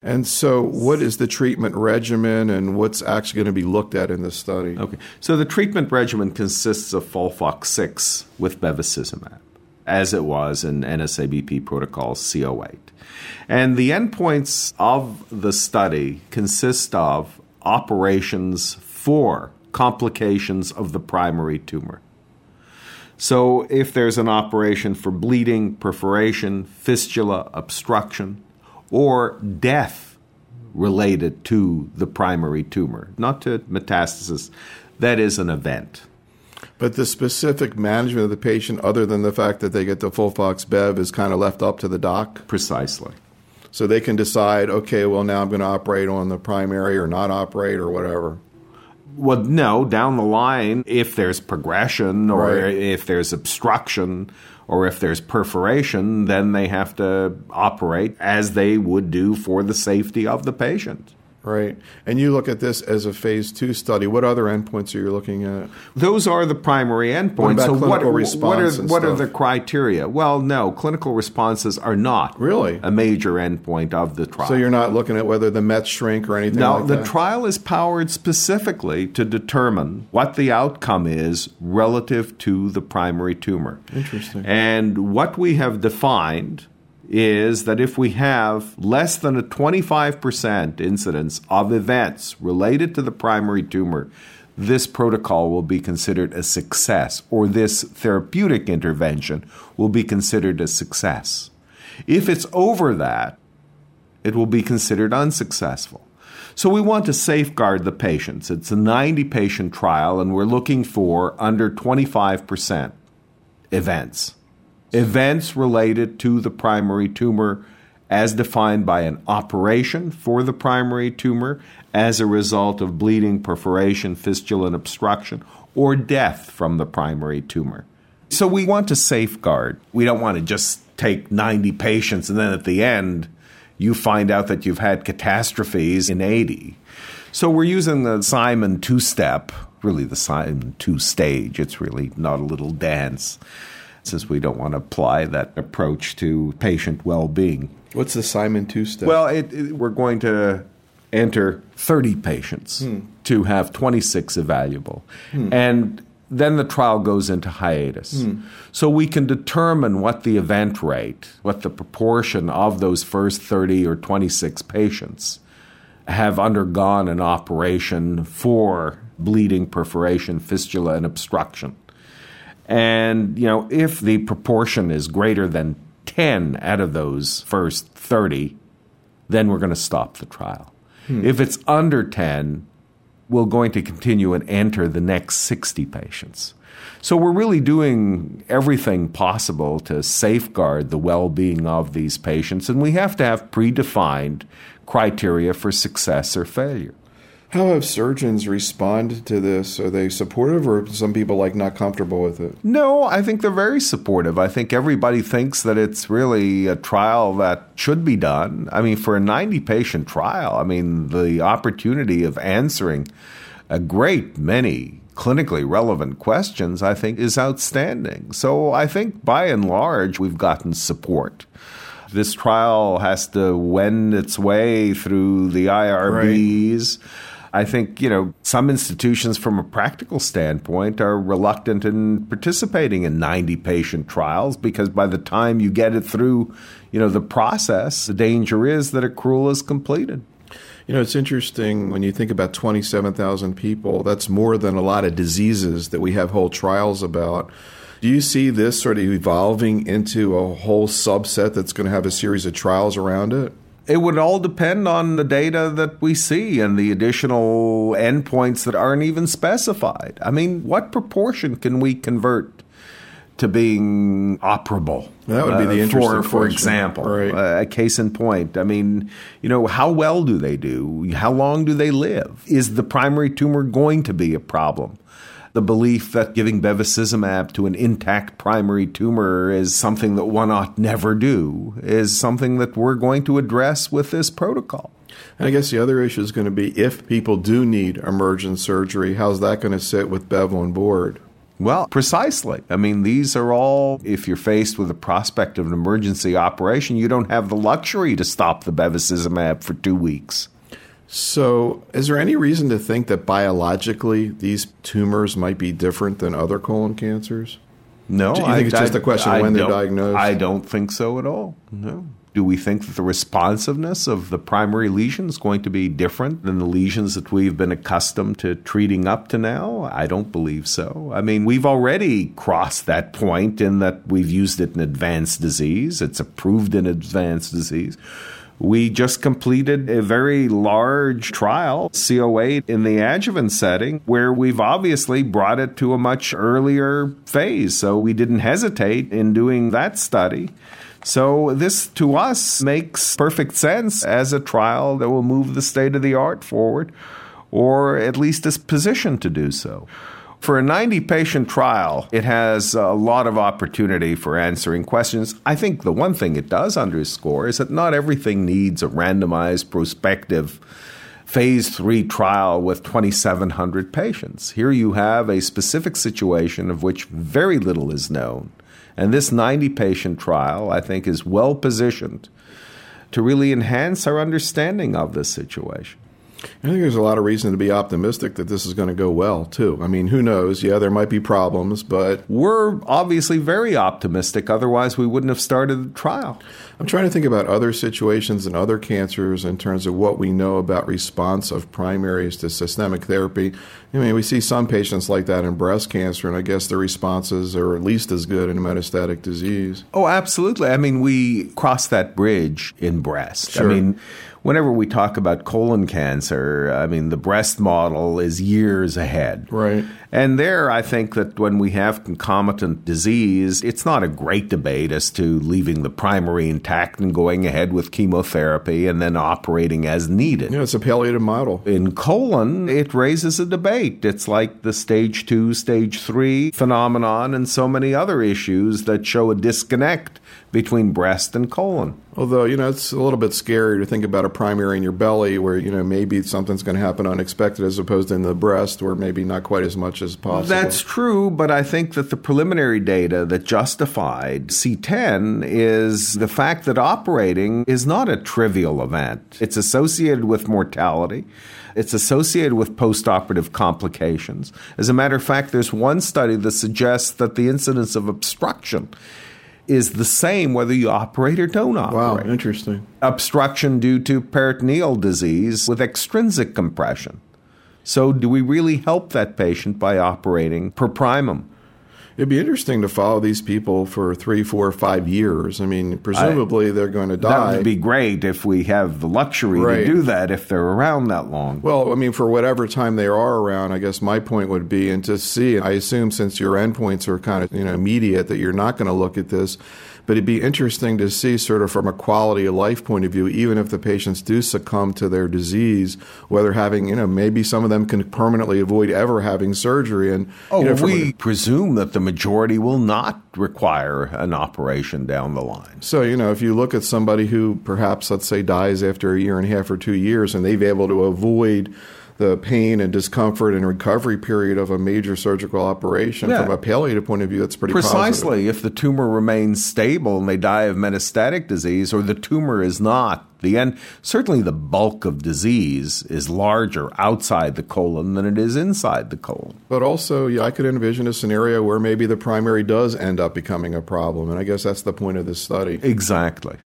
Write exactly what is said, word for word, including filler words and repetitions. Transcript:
And so what is the treatment regimen and what's actually going to be looked at in this study? Okay. So the treatment regimen consists of FOLFOX six with bevacizumab, as it was in N S A B P protocol C oh eight. And the endpoints of the study consist of operations for complications of the primary tumor. So if there's an operation for bleeding, perforation, fistula, obstruction, or death related to the primary tumor, not to metastasis, that is an event. But the specific management of the patient, other than the fact that they get the FOLFOX-Bev, is kind of left up to the doc? Precisely. So they can decide, okay, well, now I'm going to operate on the primary or not operate or whatever. Well, no, down the line, if there's progression or Right. if there's obstruction or if there's perforation, then they have to operate as they would do for the safety of the patient. Right. And you look at this as a phase two study. What other endpoints are you looking at? Those are the primary endpoints. What about so clinical what, response what, are, and what are stuff? the criteria? Well, no, clinical responses are not Really? a major endpoint of the trial. So you're not looking at whether the Mets shrink or anything No, like the that? trial is powered specifically to determine what the outcome is relative to the primary tumor. Interesting. And what we have defined is that if we have less than a twenty-five percent incidence of events related to the primary tumor, this protocol will be considered a success, or this therapeutic intervention will be considered a success. If it's over that, it will be considered unsuccessful. So we want to safeguard the patients. It's a ninety-patient trial, and we're looking for under twenty-five percent events. Events related to the primary tumor as defined by an operation for the primary tumor as a result of bleeding, perforation, fistula, and obstruction, or death from the primary tumor. So we want to safeguard. We don't want to just take ninety patients and then at the end you find out that you've had catastrophes in eighty. So we're using the Simon two-step, really the Simon two-stage. It's really not a little dance, since we don't want to apply that approach to patient well-being. What's the Simon two-step? Well, it, it, we're going to enter thirty patients hmm. to have twenty-six evaluable. Hmm. And then the trial goes into hiatus. Hmm. So we can determine what the event rate, what the proportion of those first thirty or twenty-six patients have undergone an operation for bleeding, perforation, fistula, and obstruction. And, you know, if the proportion is greater than ten out of those first thirty, then we're going to stop the trial. Hmm. If it's under ten, we're going to continue and enter the next sixty patients. So we're really doing everything possible to safeguard the well-being of these patients, and we have to have predefined criteria for success or failure. How have surgeons responded to this? Are they supportive, or are some people like not comfortable with it? No, I think they're very supportive. I think everybody thinks that it's really a trial that should be done. I mean, for a ninety-patient trial, I mean, the opportunity of answering a great many clinically relevant questions, I think, is outstanding. So I think by and large, we've gotten support. This trial has to wend its way through the I R Bs. Right. I think, you know, some institutions from a practical standpoint are reluctant in participating in ninety-patient trials because by the time you get it through, you know, the process, the danger is that accrual is completed. You know, it's interesting when you think about twenty-seven thousand people, that's more than a lot of diseases that we have whole trials about. Do you see this sort of evolving into a whole subset that's going to have a series of trials around it? It would all depend on the data that we see and the additional endpoints that aren't even specified. I mean, what proportion can we convert to being operable? That would be the interesting uh, for, for question. example, Right. uh, a case in point. I mean, you know, how well do they do? How long do they live? Is the primary tumor going to be a problem? The belief that giving bevacizumab to an intact primary tumor is something that one ought never do is something that we're going to address with this protocol. And I guess the other issue is going to be if people do need emergent surgery, how's that going to sit with Bev on board? Well, precisely. I mean, these are all, if you're faced with the prospect of an emergency operation, you don't have the luxury to stop the bevacizumab for two weeks. So is there any reason to think that biologically these tumors might be different than other colon cancers? No. Do you think I, it's just I, a question of I when they're don't- diagnosed? I don't think so at all. No. Do we think that the responsiveness of the primary lesion is going to be different than the lesions that we've been accustomed to treating up to now? I don't believe so. I mean, we've already crossed that point in that we've used it in advanced disease. It's approved in advanced disease. We just completed a very large trial, C O eight, in the adjuvant setting, where we've obviously brought it to a much earlier phase. So we didn't hesitate in doing that study. So this, to us, makes perfect sense as a trial that will move the state of the art forward, or at least is positioned to do so. For a ninety-patient trial, it has a lot of opportunity for answering questions. I think the one thing it does underscore is that not everything needs a randomized prospective phase three trial with twenty-seven hundred patients. Here you have a specific situation of which very little is known. And this ninety-patient trial, I think, is well positioned to really enhance our understanding of this situation. I think there's a lot of reason to be optimistic that this is going to go well, too. I mean, who knows? Yeah, there might be problems, but We're obviously very optimistic. Otherwise, we wouldn't have started the trial. I'm trying to think about other situations and other cancers in terms of what we know about response of primaries to systemic therapy. I mean, we see some patients like that in breast cancer, and I guess the responses are at least as good in metastatic disease. Oh, absolutely. I mean, we crossed that bridge in breast. Sure. I mean, whenever we talk about colon cancer, I mean, the breast model is years ahead. Right. And there, I think that when we have concomitant disease, it's not a great debate as to leaving the primary intact and going ahead with chemotherapy and then operating as needed. Yeah, it's a palliative model. In colon, it raises a debate. It's like the stage two, stage three phenomenon and so many other issues that show a disconnect between breast and colon. Although, you know, it's a little bit scary to think about a primary in your belly where, you know, maybe something's going to happen unexpected as opposed to in the breast where maybe not quite as much as possible. That's true, but I think that the preliminary data that justified C ten is the fact that operating is not a trivial event. It's associated with mortality. It's associated with postoperative complications. As a matter of fact, there's one study that suggests that the incidence of obstruction is the same whether you operate or don't operate. Wow, interesting. Obstruction due to peritoneal disease with extrinsic compression. So do we really help that patient by operating per primum? It'd be interesting to follow these people for three, four, five years. I mean, presumably I, they're going to die. That would be great if we have the luxury right. to do that if they're around that long. Well, I mean, for whatever time they are around, I guess my point would be, and to see, I assume since your endpoints are kind of, you know, immediate, that you're not going to look at this. But it'd be interesting to see sort of from a quality of life point of view, even if the patients do succumb to their disease, whether having, you know, maybe some of them can permanently avoid ever having surgery. And Oh, you know, we a, presume that the majority will not require an operation down the line. So, you know, if you look at somebody who perhaps, let's say, dies after a year and a half or two years and they've able to avoid the pain and discomfort and recovery period of a major surgical operation, yeah. from a palliative point of view, that's pretty Precisely. positive. If the tumor remains stable and they die of metastatic disease, or the tumor is not, the end, certainly the bulk of disease is larger outside the colon than it is inside the colon. But also, yeah, I could envision a scenario where maybe the primary does end up becoming a problem, and I guess that's the point of this study. Exactly.